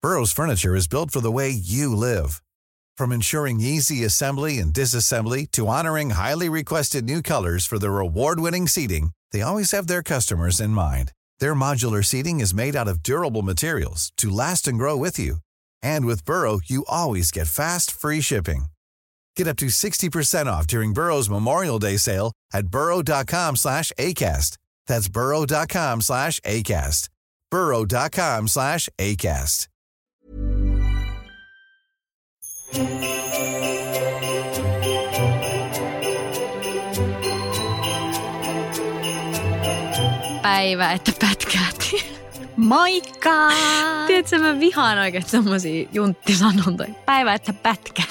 Burrow's furniture is built for the way you live. From ensuring easy assembly and disassembly to honoring highly requested new colors for their award-winning seating, they always have their customers in mind. Their modular seating is made out of durable materials to last and grow with you. And with Burrow, you always get fast, free shipping. Get up to 60% off during Burrow's Memorial Day sale at burrow.com/ACAST. That's burrow.com/ACAST. burrow.com/ACAST. Päivä, että pätkäätiin. Moikka! Tiedätkö, mä vihaan oikein semmosia junttisanontoja. Päivä, että pätkää.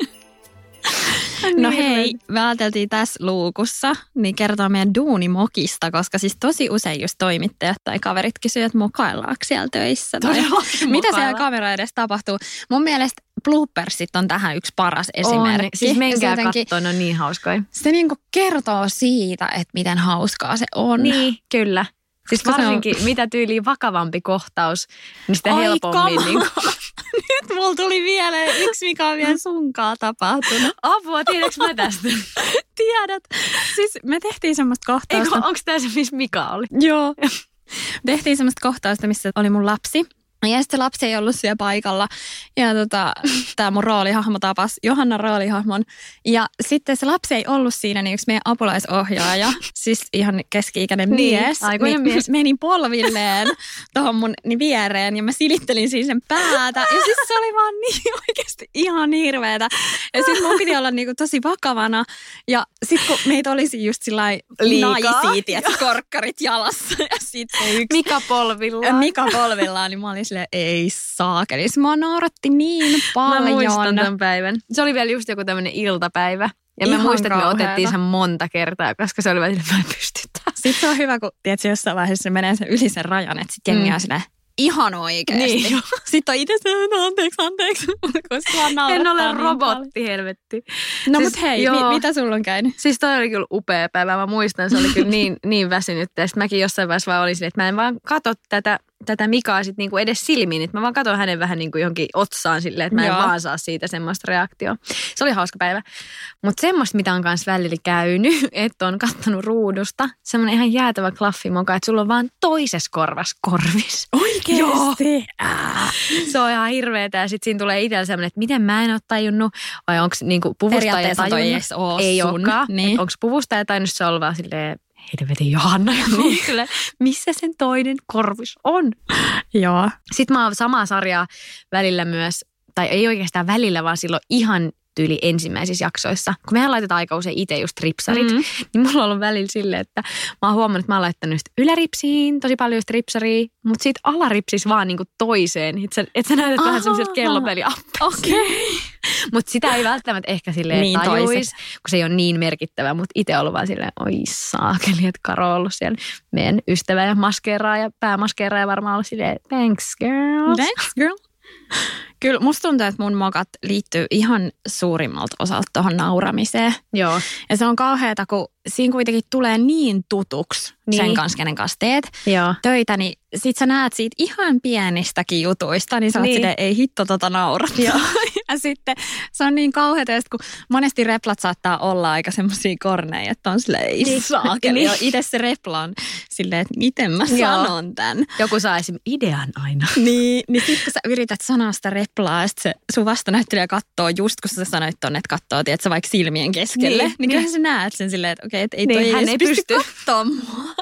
No hei, me ajateltiin tässä luukussa niin kertoa meidän duunimokista, koska siis tosi usein just toimittajat tai kaverit kysyvät, että mokaillaanko siellä töissä. Mitä siellä kamera edes tapahtuu. Mun mielestä bloopersit on tähän yksi paras esimerkki. On, siis menkää katsoa, ne on niin hauskoja. Se niinku kertoo siitä, että miten hauskaa se on. Niin, kyllä. Siis varsinkin mitä tyyliin vakavampi kohtaus, niin sitä helpommin. Niin nyt mulla tuli vielä yksi, mikä on vielä sunkaan tapahtunut. Apua, tiedätkö mä tästä? Tiedät. Siis me tehtiin semmoista kohtausta. Onko tämä se, missä Mika oli? Joo. Tehtiin semmoista kohtausta, missä oli mun lapsi. Ja sitten lapsi ei ollut siellä paikalla. Ja tämä mun roolihahmo tapasi Johannan roolihahmon. Ja sitten se lapsi ei ollut siinä, niin yksi meidän apulaisohjaaja, siis ihan keski-ikäinen mies, aikuinen mies, meni polvilleen tuohon mun viereen. Ja mä silittelin siinä sen päätä. Ja siis se oli vaan niin oikeasti ihan hirveetä. Ja sitten mun piti olla niinku tosi vakavana. Ja sitten kun meitä olisi just sillai naisia, tiedätkö, korkkarit jalassa. Ja sitten yksi Mika polvillaan, niin mä olin ei saakeli. Mua nauratti niin paljon. Mä muistan tämän päivän. Se oli vielä just joku tämmöinen iltapäivä. Ja mä muistan, että me otettiin sen monta kertaa, koska se oli vähän silleen, mä en pysty taas. Sitten se on hyvä, kun tiedätkö, jossain vaiheessa se menee sen yli sen rajan, että sitten jengi on silleen, ihan oikeasti. Niin. Sitten on itse anteeksi. En ole robotti, helvetti. No siis, mut hei, mitä sulla on käynyt? Siis toi oli kyllä upea päivä. Mä muistan, se oli kyllä niin väsynyt. Ja sitten mäkin jossain vaiheessa vaan olin silleen, että mä en vaan katso tätä Mikaa sit niinku edes silmiin. Että mä vaan katson hänen vähän niinku johonkin otsaan silleen, että mä en vaan saa siitä semmoista reaktioa. Se oli hauska päivä. Mutta semmoista, mitä on kanssa välillä käynyt, että on kattonut ruudusta. Semmoinen ihan jäätävä klaffimoka, että sulla on vaan toisessa korvassa korvis. Oikeesti? Joo. Se on ihan hirveetä ja sitten siinä tulee itsellä semmoinen, että miten mä en ole tajunnut vai onko niinku puvusta ja tajunnut. Ei olekaan. Niin. Onko puvusta ja tajunnut se olla vaan silleen, helvetin Johanna ja muuttelee, missä sen toinen korvis on. Joo. Sitten mä oon samaa sarjaa välillä myös, tai ei oikeastaan välillä, vaan silloin ihan tyyli ensimmäisissä jaksoissa. Kun mehän laitetaan aika usein itse just ripsarit, niin mulla on ollut välillä silleen, että mä oon huomannut, että mä oon laittanut just yläripsiin tosi paljon just ripsaria, mutta sit alaripsis vaan niinku toiseen. Että sä näytät vähän semmoiselta kellopeliappelta. Okei. Mutta sitä ei välttämättä ehkä silleen niin tajuisi, kun se ei ole niin merkittävä. Mutta itse ollut vaan silleen, oi saakeli, että Karo on ollut siellä meidän ystävä ja maskeeraaja, päämaskeeraaja varmaan ollut silleen, thanks girl. Thanks girl. Kyllä musta tuntuu, että mun mokat liittyy ihan suurimmalta osalta tuohon nauramiseen. Joo. Ja se on kauheata, kun siinä kuitenkin tulee niin tutuksi sen kanssa, kenen kanssa teet töitä, niin sit sä näet siitä ihan pienistäkin jutuista, niin sä oot silleen, ei hitto naurat. Ja sitten se on niin kauheata, kun monesti replat saattaa olla aika semmosia korneja, että on silleen, ei saakeli. Ja itse se repla on silleen, että miten mä sanon tän. Joku saa esimerkiksi idean aina. Niin sit kun sä yrität sanoa sitä replaa, ja sit se sun vastanäyttelijä kattoo just, kun sä sanoit tonne, että kattoo, tiedätkö, vaikka silmien keskelle. Niin kyllähän sä näet sen silleen, että okei, että ei toi hän ei pysty katsoa mua.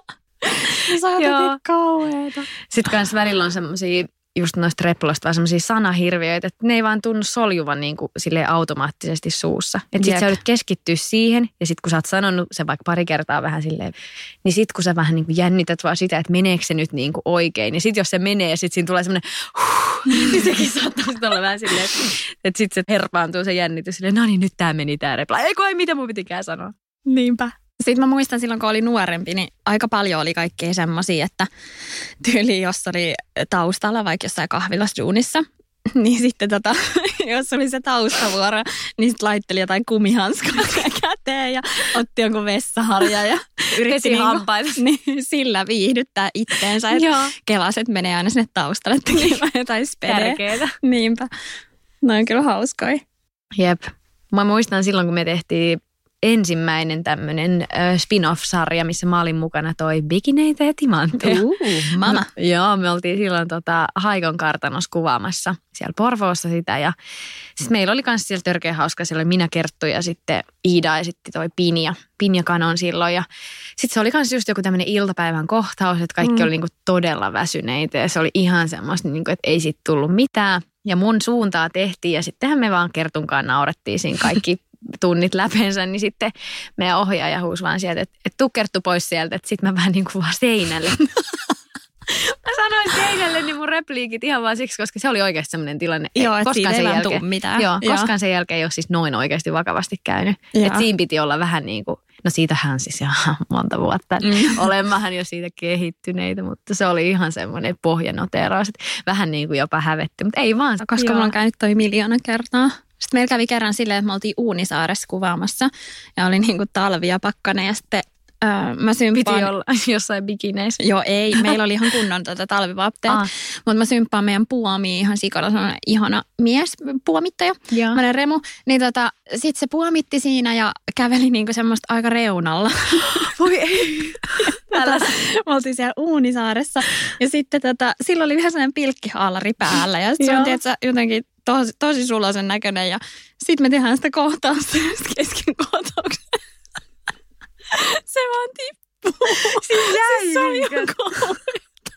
Se on jotenkin kauheeta. Sitten kans välillä on semmosia just noista reploista vaan semmosia sanahirviöitä, että ne ei vaan tunnu soljuvan niin kuin silleen automaattisesti suussa. Että sit sä joudut keskittyä siihen ja sit kun sä oot sanonut se vaikka pari kertaa vähän silleen, niin sit kun sä vähän niin kuin jännität vaan sitä, että meneekö se nyt niin kuin oikein. Ja sit jos se menee, sit siinä tulee semmoinen niin sekin saattaa olla vähän silleen, että sit se herpaantuu se jännitys silleen, no niin nyt tää meni tää repla. Ei mitä mun pitikään sanoa. Niinpä. Sitten mä muistan silloin, kun oli nuorempi, niin aika paljon oli kaikkea semmosia, että tyyli jos oli taustalla vaikka jossain kahvilassa duunissa, niin sitten jos oli se taustavuoro, niin sitten laitteli jotain kumihanskaa käteen ja otti jonkun vessaharja ja yritti niin sillä viihdyttää itteensä. Kelaset menee aina sinne taustalle tekemään jotain spedeä. Tärkeetä. Niinpä. No on kyllä hauskoja. Jep. Mä muistan silloin, kun me tehtiin ensimmäinen tämmöinen spin-off-sarja, missä mä olin mukana toi Bikineitä ja timantteja. Mama. Joo, me oltiin silloin Haikon kartanossa kuvaamassa siellä Porvoossa sitä ja sitten meillä oli myös siellä törkeä hauska, siellä oli minä, Kerttu ja sitten Iida ja sitten toi Pinja Kanon silloin ja sitten se oli myös just joku tämmöinen iltapäivän kohtaus, että kaikki oli niinku todella väsyneitä ja se oli ihan semmoista, niinku, että ei siitä tullut mitään ja mun suuntaa tehtiin ja sittenhän me vaan Kertunkaan naurettiin siinä kaikki tunnit läpeensä, niin sitten meidän ohjaaja huusi vaan sieltä, että tuu Kerttu pois sieltä, että sitten mä vähän niin kuin vaan seinälle. Mä sanoin seinälle niin mun repliikit ihan vaan siksi, koska se oli oikeasti sellainen tilanne. Joo, että siitä ei vaan tule mitään. Joo, koskaan sen jälkeen ei ole siis noin oikeasti vakavasti käynyt. Että siinä piti olla vähän niin kuin, no siitähän siis ihan monta vuotta. Olemmehan jo siitä kehittyneitä, mutta se oli ihan semmoinen pohjanoteeraus, että vähän niin kuin jopa hävetti, mutta ei vaan. Koska mulla on käynyt toi 1,000,000 kertaa. Sitten meillä kävi kerran silleen, että me oltiin Uunisaaressa kuvaamassa ja oli niin kuin talvi ja pakkanen ja sitten mä symppaan. Piti olla jossain bikineissä. Joo, ei. Meillä oli ihan kunnon talvivaatteet. Mutta mä symppaan meidän puomiin ihan sikana, sellainen ihana mies, puomittaja. Mä Remu. Niin sit se puomitti siinä ja käveli niinku semmoista aika reunalla. Voi ei. Me oltiin siellä Uunisaaressa. Ja sitten silloin oli vähän sellainen pilkkihaalari päällä. Ja sitten se on tietysti jotenkin tosi suloisen näköinen. Ja sitten me tehdään sitä kohtausta kesken kohtauksen. Se vaan tippuu. Siis jäi. Siis se oli ihan kauheeta.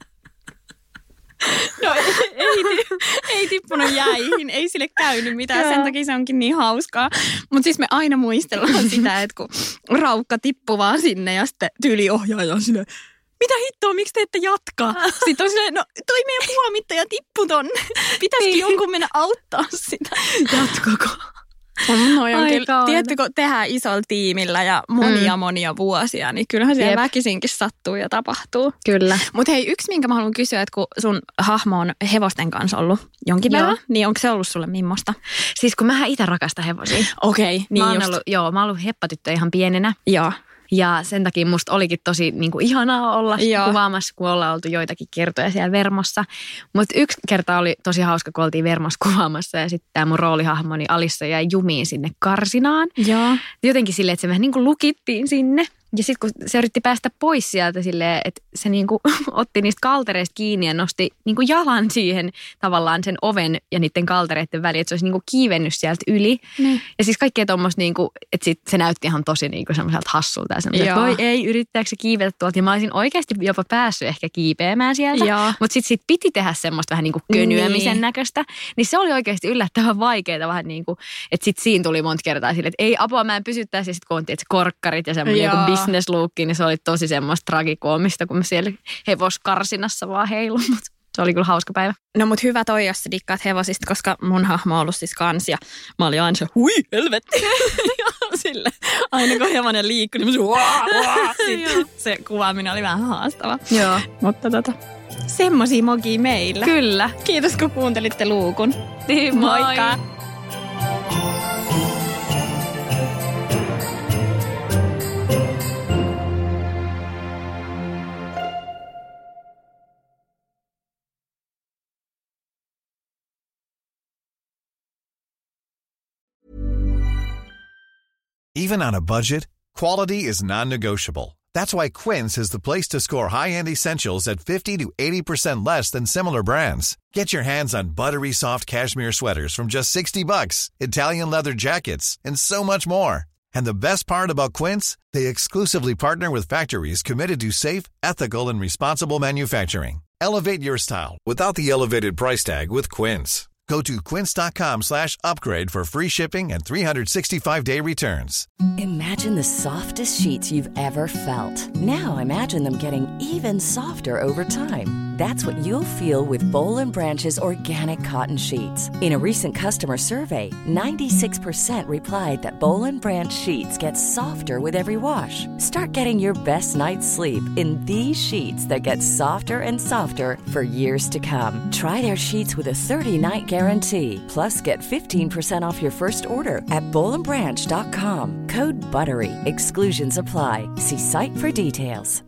No ei tippunut jäihin. Ei sille käynyt mitään. Sen takia se onkin niin hauskaa. Mutta siis me aina muistellaan sitä, että kun raukka tippuu vaan sinne ja sitten tyyliohjaaja on silleen, mitä hittoa, miksi te ette jatkaa? Sitten on silleen, no toi meidän puomittaja tippui tonne. Pitäisikin jonkun mennä auttaa sitä. Jatkoko? Tiedätkö, kun tehdään isolla tiimillä ja monia vuosia, niin kyllähän siellä väkisinkin sattuu ja tapahtuu. Kyllä. Mutta hei, yksi minkä mä haluan kysyä, että kun sun hahmo on hevosten kanssa ollut jonkin verran, niin onko se ollut sulle millaista? Siis kun mähän itse rakastan hevosia. Okei, niin mä oon ollut heppatyttö ihan pienenä. Joo. Ja sen takia musta olikin tosi niin kuin ihanaa olla kuvaamassa, kun ollaan oltu joitakin kertoja siellä Vermossa. Mutta yksi kerta oli tosi hauska, kun oltiin Vermossa kuvaamassa ja sitten tämä mun roolihahmoni Alissa jäi jumiin sinne karsinaan. Joo. Jotenkin silleen, että se vähän niin kuin lukittiin sinne. Ja sitten kun se yritti päästä pois sieltä silleen, että se niinku otti niistä kaltereista kiinni ja nosti niinku jalan siihen tavallaan sen oven ja niiden kaltereiden väliin, että se olisi niinku kiivennyt sieltä yli. Ja siis kaikkea tuommoista, niinku, että sit se näytti ihan tosi niinku semmoiselta hassulta ja semmoiselta, että voi ei, yrittääkö se kiivetä tuolta. Ja mä olisin oikeasti jopa päässyt ehkä kiipeämään sieltä, mutta sitten piti tehdä semmoista vähän niinku könyämisen näköistä. Niin se oli oikeasti yllättävän vaikeaa vähän niinku, että sitten siinä tuli monta kertaa silleen, että ei apua, mä en pysyttäisi. Ja sitten kun on tietysti korkkarit ja semmoinen business-luukki, niin se oli tosi semmoista tragikoomista, kun mä siellä hevoskarsinassa vaan heilun, mutta se oli kyllä hauska päivä. No mut hyvä toi, jos sä dikkaat hevosista, koska mun hahmo on ollut siis kans ja mä olin aina se, hui, helvetti. Ja sille, aina kun hevonen liikkui, niin mä sitten se kuvaaminen oli vähän haastava. Joo. Mutta semmosia mogia meillä. Kyllä. Kiitos kun kuuntelitte Luukun. Niin, moikka. Even on a budget, quality is non-negotiable. That's why Quince is the place to score high-end essentials at 50 to 80% less than similar brands. Get your hands on buttery soft cashmere sweaters from just $60, Italian leather jackets, and so much more. And the best part about Quince, they exclusively partner with factories committed to safe, ethical, and responsible manufacturing. Elevate your style without the elevated price tag with Quince. Go to quince.com/upgrade for free shipping and 365-day returns. Imagine the softest sheets you've ever felt. Now imagine them getting even softer over time. That's what you'll feel with Boll & Branch's organic cotton sheets. In a recent customer survey, 96% replied that Boll & Branch sheets get softer with every wash. Start getting your best night's sleep in these sheets that get softer and softer for years to come. Try their sheets with a 30-night guarantee. Plus, get 15% off your first order at bollandbranch.com. Code BUTTERY. Exclusions apply. See site for details.